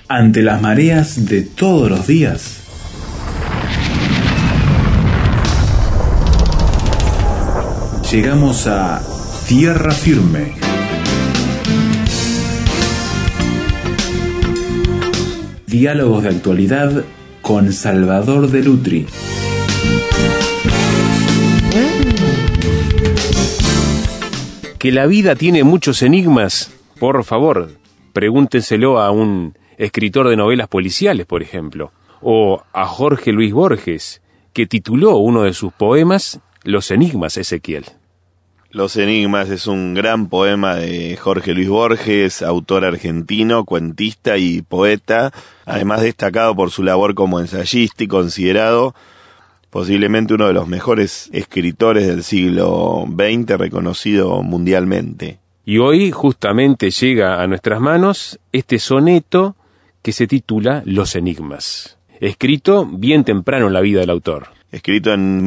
ante las mareas de todos los días. Llegamos a tierra firme. Diálogos de actualidad con Salvador de Lutri. Que la vida tiene muchos enigmas, por favor, pregúntenselo a un escritor de novelas policiales, por ejemplo, o a Jorge Luis Borges, que tituló uno de sus poemas Los Enigmas, Ezequiel. Los Enigmas es un gran poema de Jorge Luis Borges, autor argentino, cuentista y poeta, además destacado por su labor como ensayista y considerado posiblemente uno de los mejores escritores del siglo XX, reconocido mundialmente. Y hoy justamente llega a nuestras manos este soneto que se titula Los Enigmas, escrito bien temprano en la vida del autor. Escrito en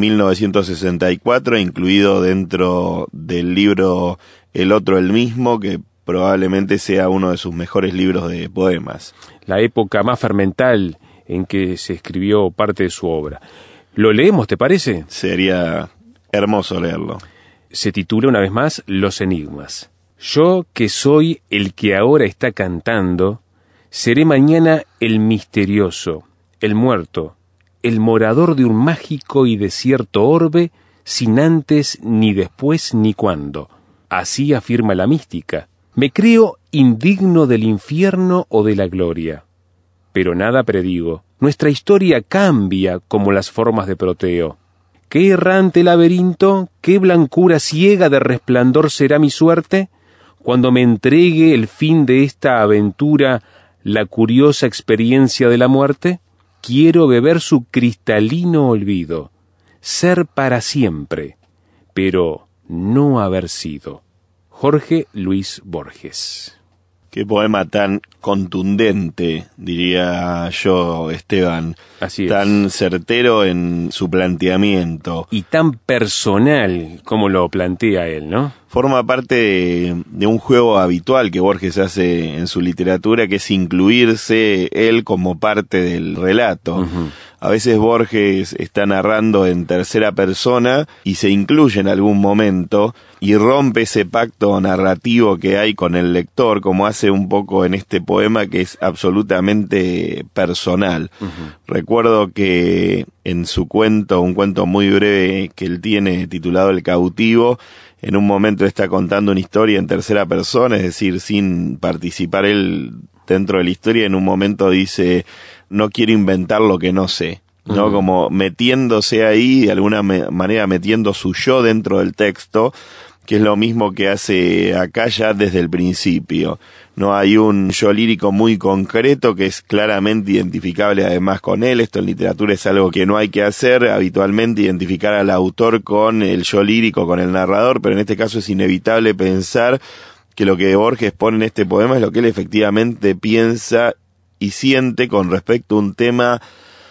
1964, incluido dentro del libro El otro el mismo, que probablemente sea uno de sus mejores libros de poemas. La época más fermental en que se escribió parte de su obra. ¿Lo leemos, te parece? Sería hermoso leerlo. Se titula una vez más Los Enigmas. Yo, que soy el que ahora está cantando, seré mañana el misterioso, el muerto, el morador de un mágico y desierto orbe, sin antes, ni después, ni cuándo. Así afirma la mística. Me creo indigno del infierno o de la gloria. Pero nada predigo. Nuestra historia cambia como las formas de Proteo. ¿Qué errante laberinto, qué blancura ciega de resplandor será mi suerte? Cuando me entregue el fin de esta aventura, la curiosa experiencia de la muerte, quiero beber su cristalino olvido, ser para siempre, pero no haber sido. Jorge Luis Borges. Qué poema tan contundente, diría yo, Esteban. Así es. Tan certero en su planteamiento. Y tan personal como lo plantea él, ¿no? Forma parte de un juego habitual que Borges hace en su literatura, que es incluirse él como parte del relato. Uh-huh. A veces Borges está narrando en tercera persona y se incluye en algún momento y rompe ese pacto narrativo que hay con el lector, como hace un poco en este poema que es absolutamente personal. Uh-huh. Recuerdo que en su cuento, un cuento muy breve que él tiene titulado El cautivo, en un momento está contando una historia en tercera persona, es decir, sin participar él dentro de la historia. En un momento dice, no quiero inventar lo que no sé, ¿no? Uh-huh. Como metiéndose ahí, de alguna manera metiendo su yo dentro del texto, que es lo mismo que hace acá ya desde el principio. No hay un yo lírico muy concreto que es claramente identificable además con él. Esto en literatura es algo que no hay que hacer habitualmente, identificar al autor con el yo lírico, con el narrador, pero en este caso es inevitable pensar que lo que Borges pone en este poema es lo que él efectivamente piensa y siente con respecto a un tema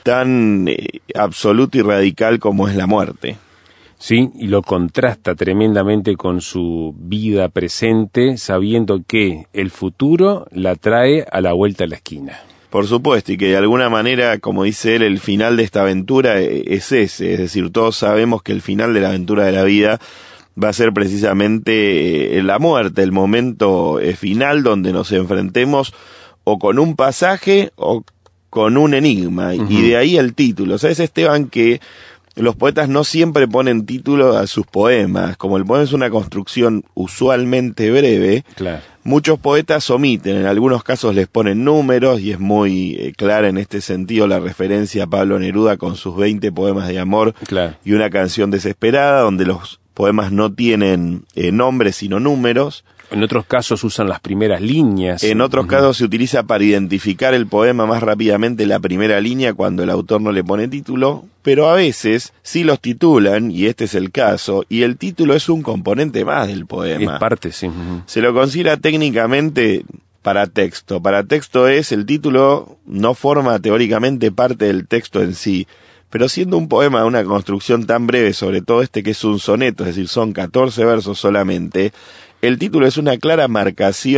tan absoluto y radical como es la muerte. Sí, y lo contrasta tremendamente con su vida presente, sabiendo que el futuro la trae a la vuelta de la esquina. Por supuesto, y que de alguna manera, como dice él, el final de esta aventura es ese, es decir, todos sabemos que el final de la aventura de la vida va a ser precisamente la muerte, el momento final donde nos enfrentemos o con un pasaje o con un enigma, uh-huh. Y de ahí el título. ¿Sabes, Esteban, que los poetas no siempre ponen título a sus poemas? Como el poema es una construcción usualmente breve, claro, muchos poetas omiten, en algunos casos les ponen números, y es muy clara en este sentido la referencia a Pablo Neruda con sus 20 poemas de amor, claro, y una canción desesperada, donde los poemas no tienen nombres sino números. En otros casos usan las primeras líneas. En otros casos se utiliza para identificar el poema más rápidamente la primera línea cuando el autor no le pone título, pero a veces sí los titulan, y este es el caso, y el título es un componente más del poema. Es parte, sí. Se lo considera técnicamente paratexto. Paratexto es, el título no forma teóricamente parte del texto en sí, pero siendo un poema de una construcción tan breve, sobre todo este que es un soneto, es decir, son 14 versos solamente, el título es una clara marcación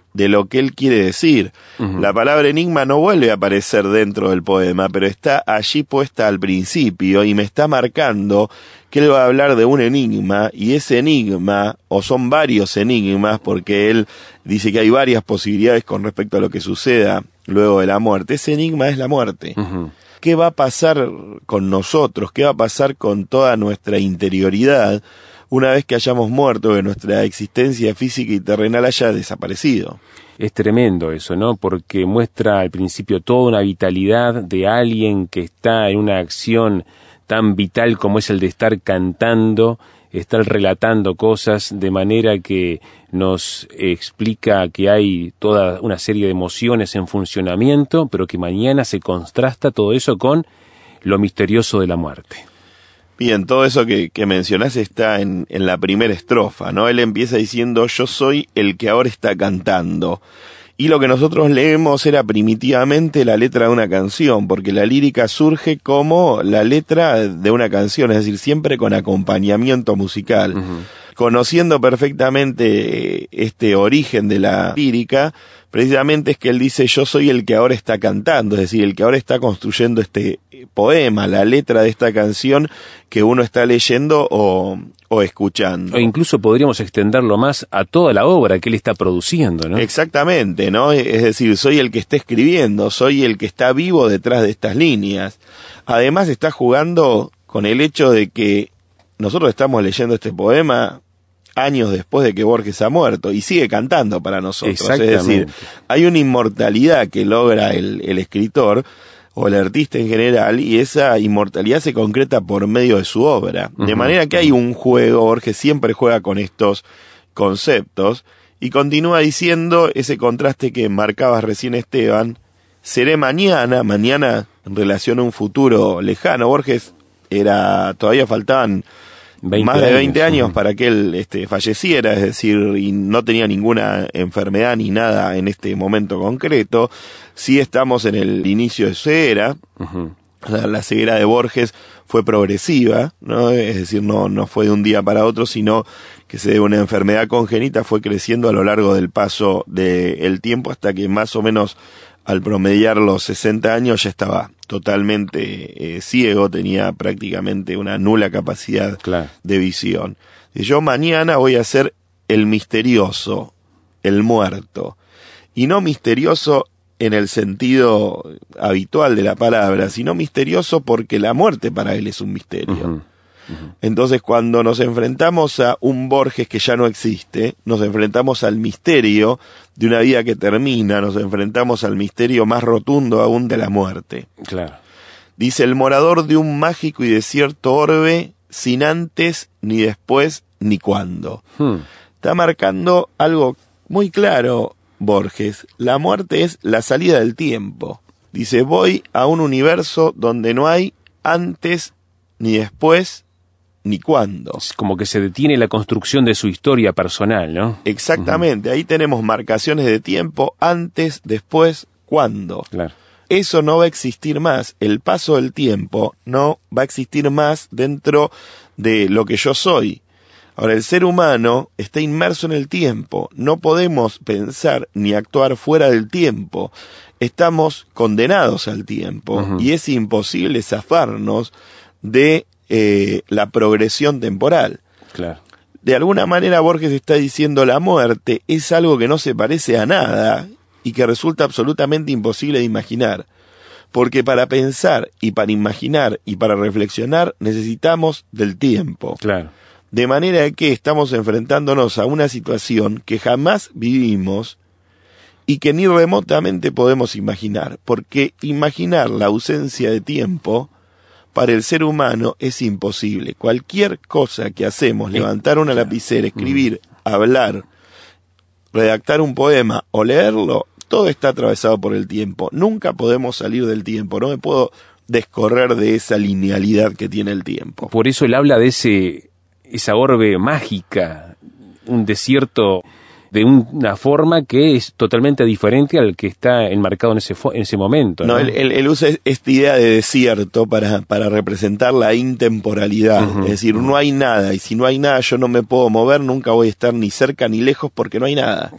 de lo que él quiere decir. La palabra enigma no vuelve a aparecer dentro del poema, pero está allí puesta al principio y me está marcando que él va a hablar de un enigma, y ese enigma, o son varios enigmas, porque él dice que hay varias posibilidades con respecto a lo que suceda luego de la muerte. Ese enigma es la muerte. ¿Qué va a pasar con nosotros? ¿Qué va a pasar con toda nuestra interioridad una vez que hayamos muerto, que nuestra existencia física y terrenal haya desaparecido? Es tremendo eso, ¿no? Porque muestra al principio toda una vitalidad de alguien que está en una acción tan vital como es el de estar cantando, estar relatando cosas, de manera que nos explica que hay toda una serie de emociones en funcionamiento, pero que mañana se contrasta todo eso con lo misterioso de la muerte. Bien, todo eso que mencionás está en la primera estrofa, ¿no? Él empieza diciendo, yo soy el que ahora está cantando. Y lo que nosotros leemos era primitivamente la letra de una canción, porque la lírica surge como la letra de una canción, es decir, siempre con acompañamiento musical. Conociendo perfectamente este origen de la lírica, precisamente es que él dice, yo soy el que ahora está cantando, es decir, el que ahora está construyendo este poema, la letra de esta canción que uno está leyendo o escuchando. O incluso podríamos extenderlo más a toda la obra que él está produciendo, ¿no? Exactamente, ¿no? Es decir, soy el que está escribiendo, soy el que está vivo detrás de estas líneas. Además está jugando con el hecho de que nosotros estamos leyendo este poema años después de que Borges ha muerto y sigue cantando para nosotros. Es decir, hay una inmortalidad que logra el escritor o el artista en general, y esa inmortalidad se concreta por medio de su obra. De manera que hay un juego, Borges siempre juega con estos conceptos, y continúa diciendo ese contraste que marcabas recién, Esteban, seré mañana en relación a un futuro lejano. Borges todavía faltaban más de 20 años para que él falleciera, es decir, y no tenía ninguna enfermedad ni nada en este momento concreto. Sí estamos en el inicio de su era. La ceguera de Borges fue progresiva, ¿no? Es decir, no fue de un día para otro, sino que se debe a una enfermedad congénita, fue creciendo a lo largo del paso del tiempo hasta que más o menos al promediar los 60 años ya estaba totalmente ciego, tenía prácticamente una nula capacidad de visión. Y yo mañana voy a ser el misterioso, el muerto, y no misterioso en el sentido habitual de la palabra, sino misterioso porque la muerte para él es un misterio. Entonces, cuando nos enfrentamos a un Borges que ya no existe, nos enfrentamos al misterio de una vida que termina, nos enfrentamos al misterio más rotundo aún de la muerte. Claro. Dice, el morador de un mágico y desierto orbe, sin antes, ni después, ni cuándo. Está marcando algo muy claro, Borges. La muerte es la salida del tiempo. Dice, voy a un universo donde no hay antes, ni después, ni cuándo. Es como que se detiene la construcción de su historia personal, ¿no? Exactamente, ahí tenemos marcaciones de tiempo, antes, después, cuándo. Claro. Eso no va a existir más, el paso del tiempo no va a existir más dentro de lo que yo soy. Ahora, el ser humano está inmerso en el tiempo, no podemos pensar ni actuar fuera del tiempo, estamos condenados al tiempo, y es imposible zafarnos de la progresión temporal. Claro. De alguna manera Borges está diciendo la muerte es algo que no se parece a nada y que resulta absolutamente imposible de imaginar, porque para pensar y para imaginar y para reflexionar necesitamos del tiempo. Claro. De manera que estamos enfrentándonos a una situación que jamás vivimos y que ni remotamente podemos imaginar, porque imaginar la ausencia de tiempo para el ser humano es imposible. Cualquier cosa que hacemos, levantar una lapicera, escribir, hablar, redactar un poema o leerlo, todo está atravesado por el tiempo. Nunca podemos salir del tiempo, no me puedo descorrer de esa linealidad que tiene el tiempo. Por eso él habla de esa orbe mágica, un desierto de una forma que es totalmente diferente al que está enmarcado en ese momento, ¿no? Él usa esta idea de desierto para representar la intemporalidad, es decir, no hay nada, y si no hay nada yo no me puedo mover, nunca voy a estar ni cerca ni lejos porque no hay nada. Claro.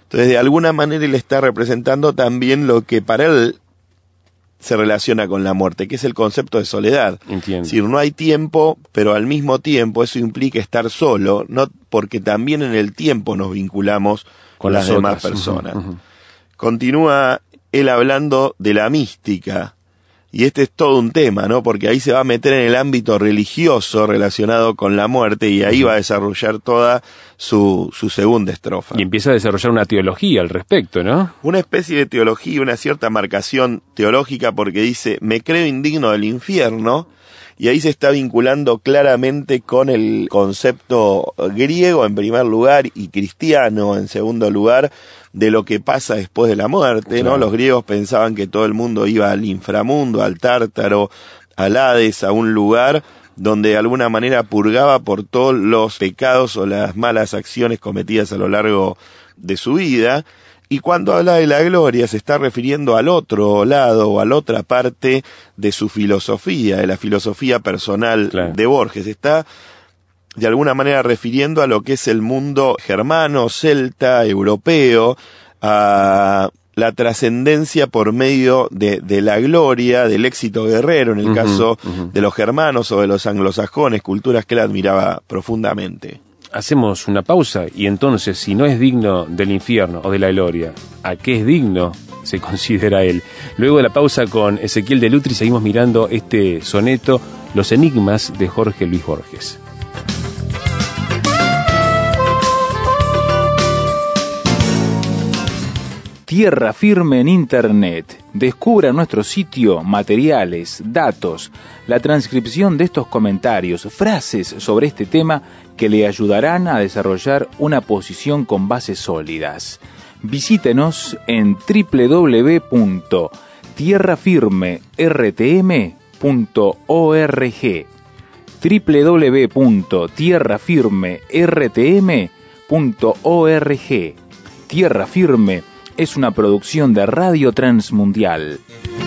Entonces, de alguna manera él está representando también lo que para él se relaciona con la muerte, que es el concepto de soledad. Entiendo. Es decir, no hay tiempo, pero al mismo tiempo eso implica estar solo, no porque también en el tiempo nos vinculamos con las demás personas. Continúa él hablando de la mística, y este es todo un tema, ¿no? Porque ahí se va a meter en el ámbito religioso relacionado con la muerte, y ahí va a desarrollar toda su segunda estrofa. Y empieza a desarrollar una teología al respecto, ¿no? Una especie de teología, una cierta marcación teológica, porque dice, me creo indigno del infierno, y ahí se está vinculando claramente con el concepto griego en primer lugar y cristiano en segundo lugar de lo que pasa después de la muerte, ¿no? Los griegos pensaban que todo el mundo iba al inframundo, al Tártaro, al Hades, a un lugar donde de alguna manera purgaba por todos los pecados o las malas acciones cometidas a lo largo de su vida. Y cuando habla de la gloria se está refiriendo al otro lado o a la otra parte de su filosofía, de la filosofía personal de Borges. Está de alguna manera refiriendo a lo que es el mundo germano, celta, europeo, a la trascendencia por medio de la gloria, del éxito guerrero, en el caso de los germanos o de los anglosajones, culturas que él admiraba profundamente. Hacemos una pausa y entonces, si no es digno del infierno o de la gloria, ¿a qué es digno se considera él? Luego de la pausa con Ezequiel de Lutri seguimos mirando este soneto, Los enigmas de Jorge Luis Borges. Tierra Firme en Internet. Descubra nuestro sitio materiales, datos, la transcripción de estos comentarios, frases sobre este tema que le ayudarán a desarrollar una posición con bases sólidas. Visítenos en www.tierrafirmertm.org www.tierrafirmertm.org. Tierra Firme es una producción de Radio Transmundial.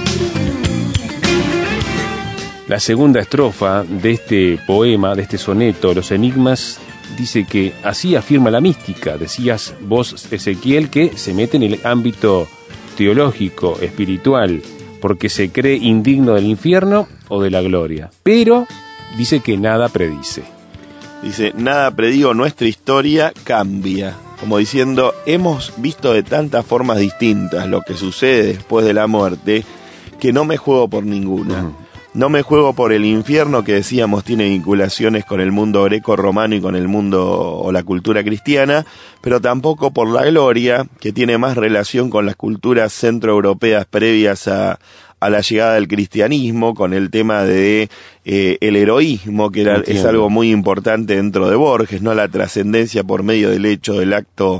La segunda estrofa de este poema, de este soneto, Los enigmas, dice que así afirma la mística. Decías vos, Ezequiel, que se mete en el ámbito teológico, espiritual, porque se cree indigno del infierno o de la gloria. Pero dice que nada predice. Dice, nada predigo, nuestra historia cambia. Como diciendo, hemos visto de tantas formas distintas lo que sucede después de la muerte, que no me juego por ninguna. No me juego por el infierno, que decíamos tiene vinculaciones con el mundo greco-romano y con el mundo o la cultura cristiana, pero tampoco por la gloria, que tiene más relación con las culturas centroeuropeas previas a la llegada del cristianismo, con el tema de el heroísmo, que es algo muy importante dentro de Borges, ¿no? La trascendencia por medio del hecho del acto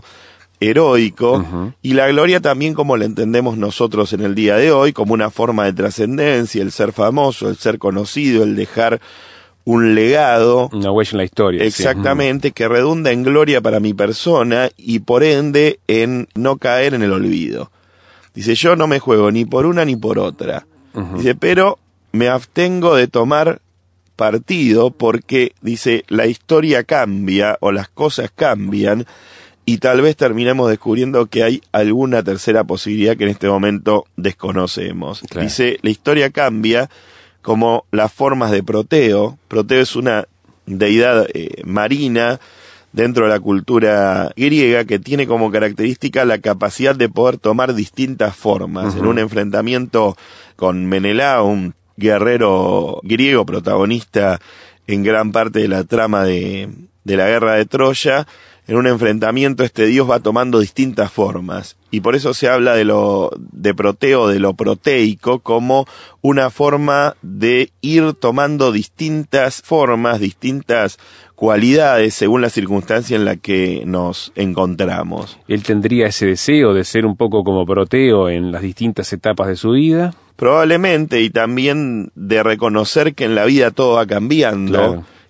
heroico, y la gloria también como la entendemos nosotros en el día de hoy, como una forma de trascendencia, el ser famoso, el ser conocido, el dejar un legado, una huella en la historia. Exactamente, que redunda en gloria para mi persona y por ende en no caer en el olvido. Dice, yo no me juego ni por una ni por otra. Dice, pero me abstengo de tomar partido porque, dice, la historia cambia o las cosas cambian y tal vez terminemos descubriendo que hay alguna tercera posibilidad que en este momento desconocemos. Claro. Dice, la historia cambia como las formas de Proteo. Proteo es una deidad marina dentro de la cultura griega que tiene como característica la capacidad de poder tomar distintas formas. En un enfrentamiento con Menelao, un guerrero griego protagonista en gran parte de la trama de la guerra de Troya, en un enfrentamiento este dios va tomando distintas formas, y por eso se habla de Proteo, de lo proteico, como una forma de ir tomando distintas formas, distintas cualidades según la circunstancia en la que nos encontramos. ¿Él tendría ese deseo de ser un poco como Proteo en las distintas etapas de su vida? Probablemente, y también de reconocer que en la vida todo va cambiando, claro,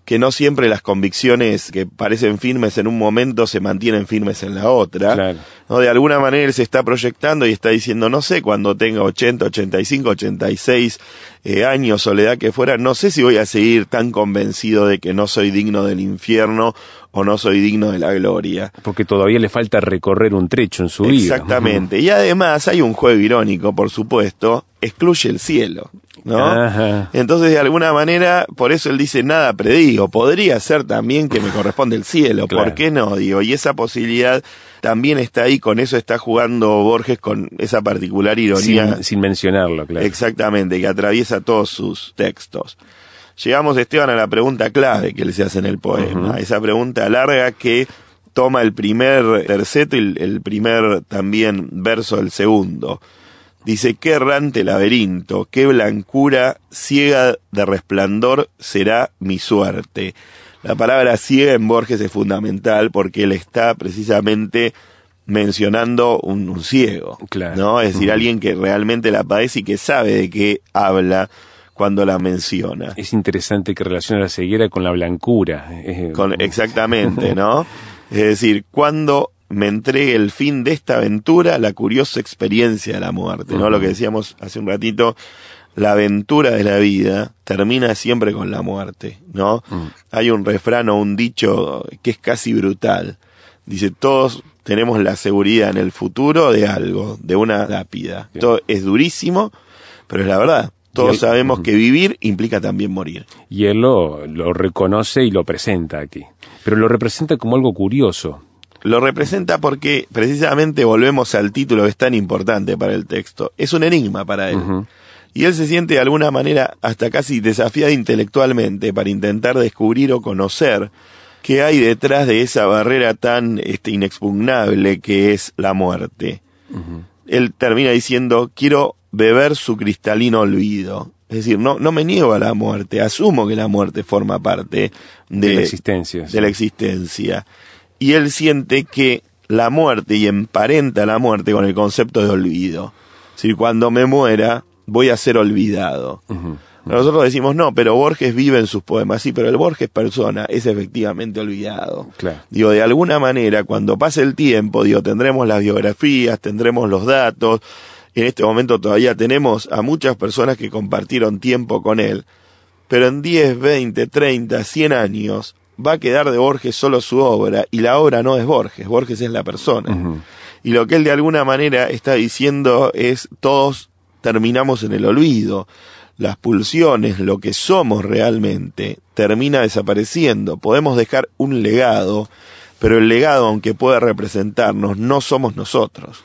que no siempre las convicciones que parecen firmes en un momento se mantienen firmes en la otra. Claro. ¿No? De alguna manera él se está proyectando y está diciendo, no sé, cuando tenga 80, 85, 86 años o la edad que fuera, no sé si voy a seguir tan convencido de que no soy digno del infierno o no soy digno de la gloria. Porque todavía le falta recorrer un trecho en su vida. Exactamente. Y además hay un juego irónico, por supuesto, excluye el cielo, ¿no? Ajá. Entonces, de alguna manera, por eso él dice, nada predigo. Podría ser también que me corresponde el cielo. Claro. ¿Por qué no? Digo, y esa posibilidad también está ahí, con eso está jugando Borges, con esa particular ironía. Sin mencionarlo, claro. Exactamente, que atraviesa todos sus textos. Llegamos, Esteban, a la pregunta clave que él se hace en el poema. Esa pregunta larga que toma el primer terceto y el primer también verso del segundo. Dice, qué errante laberinto, qué blancura ciega de resplandor será mi suerte. La palabra ciega en Borges es fundamental porque él está precisamente mencionando un ciego, Claro. ¿no? Es decir, alguien que realmente la padece y que sabe de qué habla cuando la menciona. Es interesante que relaciona la ceguera con la blancura. Exactamente, ¿no? Es decir, cuando me entregue el fin de esta aventura, la curiosa experiencia de la muerte, ¿no? Lo que decíamos hace un ratito, la aventura de la vida termina siempre con la muerte, ¿no? Hay un refrán o un dicho que es casi brutal. Dice, todos tenemos la seguridad en el futuro de algo, de una lápida. Todo es durísimo, pero es la verdad. Todos sabemos que vivir implica también morir. Y él lo reconoce y lo presenta aquí. Pero lo representa como algo curioso. Lo representa porque precisamente volvemos al título que es tan importante para el texto. Es un enigma para él. Y él se siente de alguna manera hasta casi desafiado intelectualmente para intentar descubrir o conocer qué hay detrás de esa barrera tan inexpugnable que es la muerte. Él termina diciendo, quiero beber su cristalino olvido. Es decir, no me niego a la muerte, asumo que la muerte forma parte de la existencia. De la existencia. Y él siente que la muerte, y emparenta la muerte con el concepto de olvido. Es decir, cuando me muera, voy a ser olvidado. Nosotros decimos, no, pero Borges vive en sus poemas. Sí, pero el Borges persona es efectivamente olvidado. Claro. Digo, de alguna manera, cuando pase el tiempo, tendremos las biografías, tendremos los datos. En este momento todavía tenemos a muchas personas que compartieron tiempo con él. Pero en 10, 20, 30, 100 años va a quedar de Borges solo su obra, y la obra no es Borges, Borges es la persona. Y lo que él de alguna manera está diciendo es, todos terminamos en el olvido. Las pulsiones, lo que somos realmente, termina desapareciendo. Podemos dejar un legado, pero el legado, aunque pueda representarnos, no somos nosotros.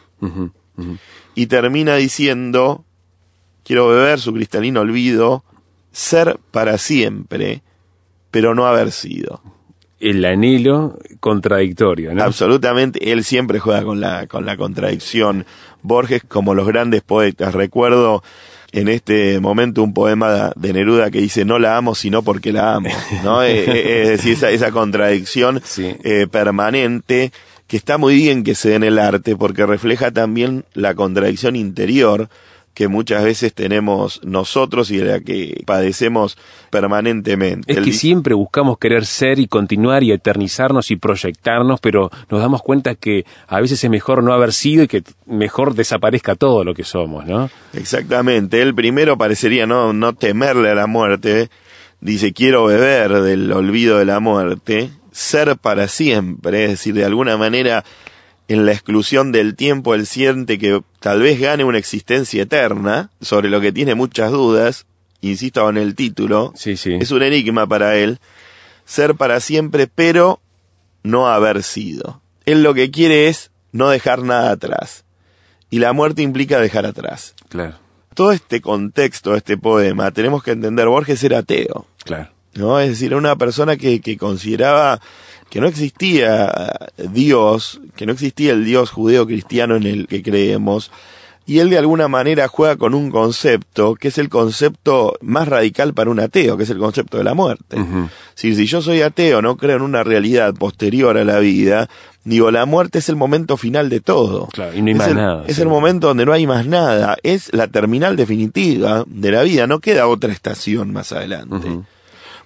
Y termina diciendo, quiero beber su cristalino olvido, ser para siempre, pero no haber sido. El anhelo contradictorio, ¿no? Absolutamente, él siempre juega con la contradicción. Borges, como los grandes poetas, recuerdo en este momento un poema de Neruda que dice, no la amo sino porque la amo, ¿no? Es decir, esa contradicción Sí. Permanente, que está muy bien que se dé en el arte, porque refleja también la contradicción interior que muchas veces tenemos nosotros y de la que padecemos permanentemente. Es que siempre buscamos querer ser y continuar y eternizarnos y proyectarnos, pero nos damos cuenta que a veces es mejor no haber sido y que mejor desaparezca todo lo que somos, ¿no? Exactamente. Él primero parecería no temerle a la muerte. Dice, quiero beber del olvido de la muerte, ser para siempre, es decir, de alguna manera, en la exclusión del tiempo, él siente que tal vez gane una existencia eterna, sobre lo que tiene muchas dudas, insisto en el título, Sí. es un enigma para él, ser para siempre, pero no haber sido. Él lo que quiere es no dejar nada atrás, y la muerte implica dejar atrás. Claro, Todo este contexto de este poema, tenemos que entender, Borges era ateo, claro. ¿no? Es decir, una persona que consideraba que no existía Dios, que no existía el Dios judeo-cristiano en el que creemos, y él de alguna manera juega con un concepto que es el concepto más radical para un ateo, que es el concepto de la muerte. Si yo soy ateo, no creo en una realidad posterior a la vida, digo, la muerte es el momento final de todo. Claro, y no hay más nada. Es el momento donde no hay más nada, es la terminal definitiva de la vida, no queda otra estación más adelante.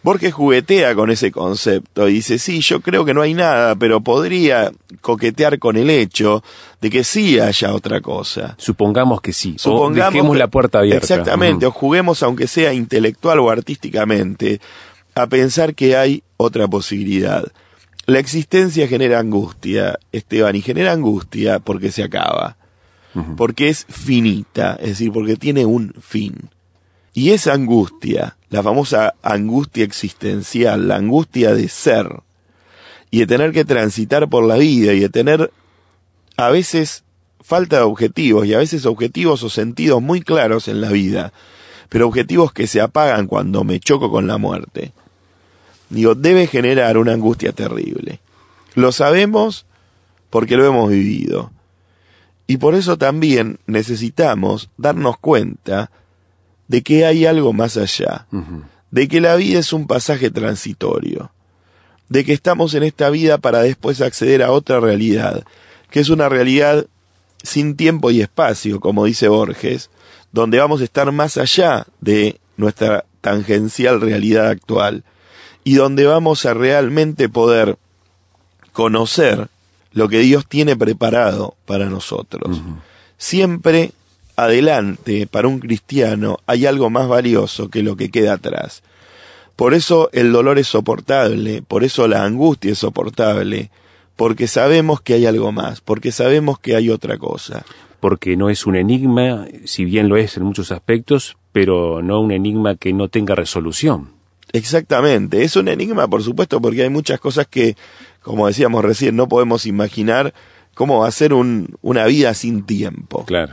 Borges juguetea con ese concepto y dice, sí, yo creo que no hay nada, pero podría coquetear con el hecho de que sí haya otra cosa. Supongamos que sí, Supongamos o dejemos la puerta abierta. Exactamente, o juguemos, aunque sea intelectual o artísticamente, a pensar que hay otra posibilidad. La existencia genera angustia, Esteban, y genera angustia porque se acaba, porque es finita, es decir, porque tiene un fin. Y esa angustia, la famosa angustia existencial, la angustia de ser, y de tener que transitar por la vida, y de tener a veces falta de objetivos, y a veces objetivos o sentidos muy claros en la vida, pero objetivos que se apagan cuando me choco con la muerte. Digo, debe generar una angustia terrible. Lo sabemos porque lo hemos vivido. Y por eso también necesitamos darnos cuenta de que hay algo más allá, de que la vida es un pasaje transitorio, de que estamos en esta vida para después acceder a otra realidad, que es una realidad sin tiempo y espacio, como dice Borges, donde vamos a estar más allá de nuestra tangencial realidad actual, y donde vamos a realmente poder conocer lo que Dios tiene preparado para nosotros. Siempre adelante, para un cristiano, hay algo más valioso que lo que queda atrás. Por eso el dolor es soportable, por eso la angustia es soportable, porque sabemos que hay algo más, porque sabemos que hay otra cosa. Porque no es un enigma, si bien lo es en muchos aspectos, pero no un enigma que no tenga resolución. Exactamente, es un enigma, por supuesto, porque hay muchas cosas que, como decíamos recién, no podemos imaginar cómo va a ser una vida sin tiempo. Claro.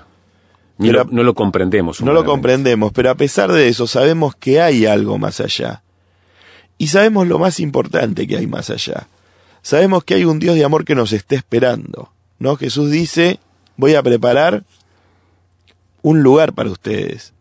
No lo comprendemos. No lo comprendemos, pero a pesar de eso sabemos que hay algo más allá. Y sabemos lo más importante que hay más allá. Sabemos que hay un Dios de amor que nos está esperando, ¿no? Jesús dice, voy a preparar un lugar para ustedes.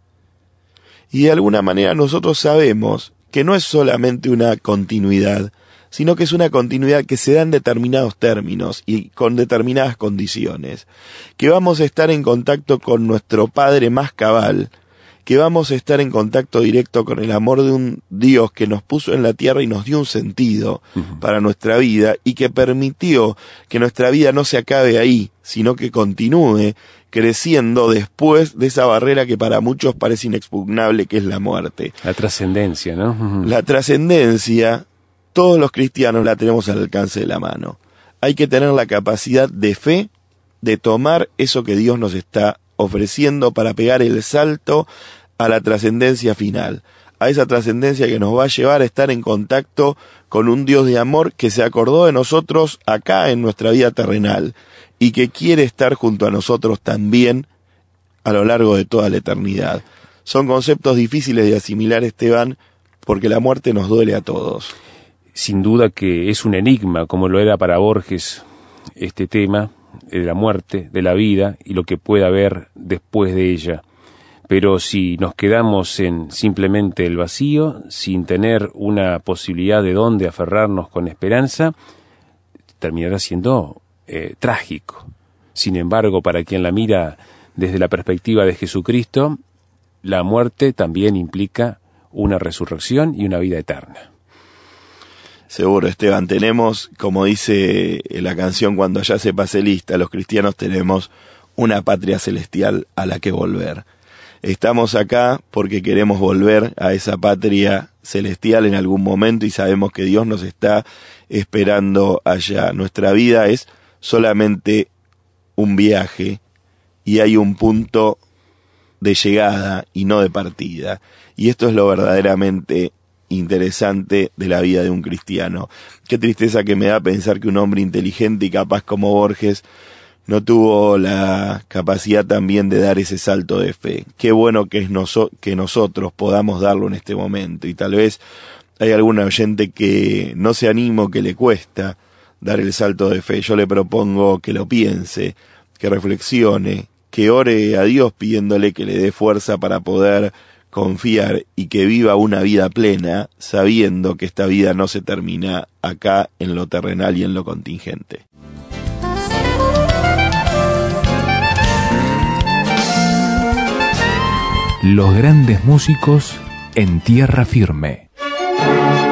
Y de alguna manera nosotros sabemos que no es solamente una continuidad, sino que es una continuidad que se da en determinados términos y con determinadas condiciones, que vamos a estar en contacto con nuestro Padre más cabal, que vamos a estar en contacto directo con el amor de un Dios que nos puso en la tierra y nos dio un sentido para nuestra vida y que permitió que nuestra vida no se acabe ahí, sino que continúe creciendo después de esa barrera que para muchos parece inexpugnable, que es la muerte. La trascendencia, ¿no? La trascendencia, todos los cristianos la tenemos al alcance de la mano. Hay que tener la capacidad de fe de tomar eso que Dios nos está ofreciendo para pegar el salto a la trascendencia final, a esa trascendencia que nos va a llevar a estar en contacto con un Dios de amor que se acordó de nosotros acá en nuestra vida terrenal y que quiere estar junto a nosotros también a lo largo de toda la eternidad. Son conceptos difíciles de asimilar, Esteban, porque la muerte nos duele a todos. Sin duda que es un enigma, como lo era para Borges este tema de la muerte, de la vida y lo que pueda haber después de ella. Pero si nos quedamos en simplemente el vacío, sin tener una posibilidad de dónde aferrarnos con esperanza, terminará siendo trágico. Sin embargo, para quien la mira desde la perspectiva de Jesucristo, la muerte también implica una resurrección y una vida eterna. Seguro, Esteban, tenemos, como dice la canción Cuando ya se pase lista, los cristianos tenemos una patria celestial a la que volver. Estamos acá porque queremos volver a esa patria celestial en algún momento y sabemos que Dios nos está esperando allá. Nuestra vida es solamente un viaje y hay un punto de llegada y no de partida. Y esto es lo verdaderamente interesante de la vida de un cristiano. Qué tristeza que me da pensar que un hombre inteligente y capaz como Borges no tuvo la capacidad también de dar ese salto de fe. Qué bueno que es que nosotros podamos darlo en este momento. Y tal vez hay algún oyente que no se anima, que le cuesta dar el salto de fe. Yo le propongo que lo piense, que reflexione, que ore a Dios pidiéndole que le dé fuerza para poder confiar y que viva una vida plena, sabiendo que esta vida no se termina acá en lo terrenal y en lo contingente. Los grandes músicos en tierra firme.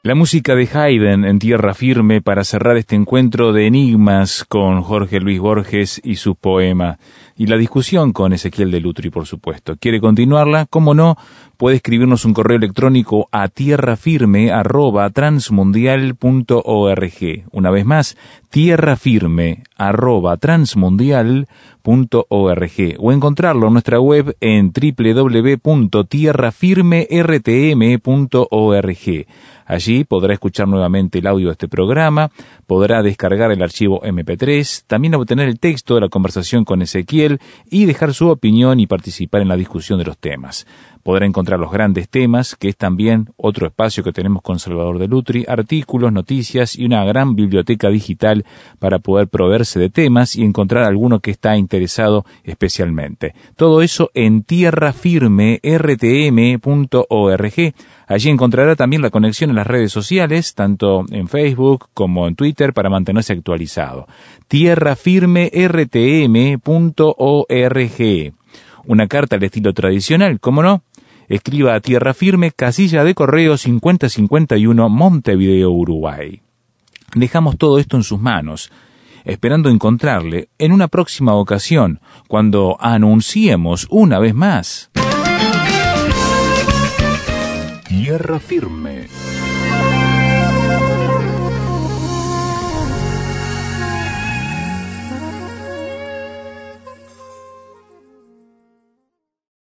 La música de Haydn en Tierra Firme para cerrar este encuentro de enigmas con Jorge Luis Borges y su poema. Y la discusión con Ezequiel de Lutri, por supuesto. ¿Quiere continuarla? ¿Cómo no? Puede escribirnos un correo electrónico a tierrafirme@transmundial.org. Una vez más, tierrafirme@transmundial.org. O encontrarlo en nuestra web en www.tierrafirmertm.org. Allí podrá escuchar nuevamente el audio de este programa, podrá descargar el archivo MP3, también obtener el texto de la conversación con Ezequiel y dejar su opinión y participar en la discusión de los temas. Podrá encontrar los grandes temas, que es también otro espacio que tenemos con Salvador de Lutri, artículos, noticias y una gran biblioteca digital para poder proveerse de temas y encontrar alguno que está interesado especialmente. Todo eso en tierrafirmertm.org. Allí encontrará también la conexión en las redes sociales, tanto en Facebook como en Twitter, para mantenerse actualizado. tierrafirmertm.org. Una carta al estilo tradicional, ¿cómo no? Escriba a Tierra Firme, casilla de correo 5051, Montevideo, Uruguay. Dejamos todo esto en sus manos, esperando encontrarle en una próxima ocasión, cuando anunciemos una vez más. Tierra Firme.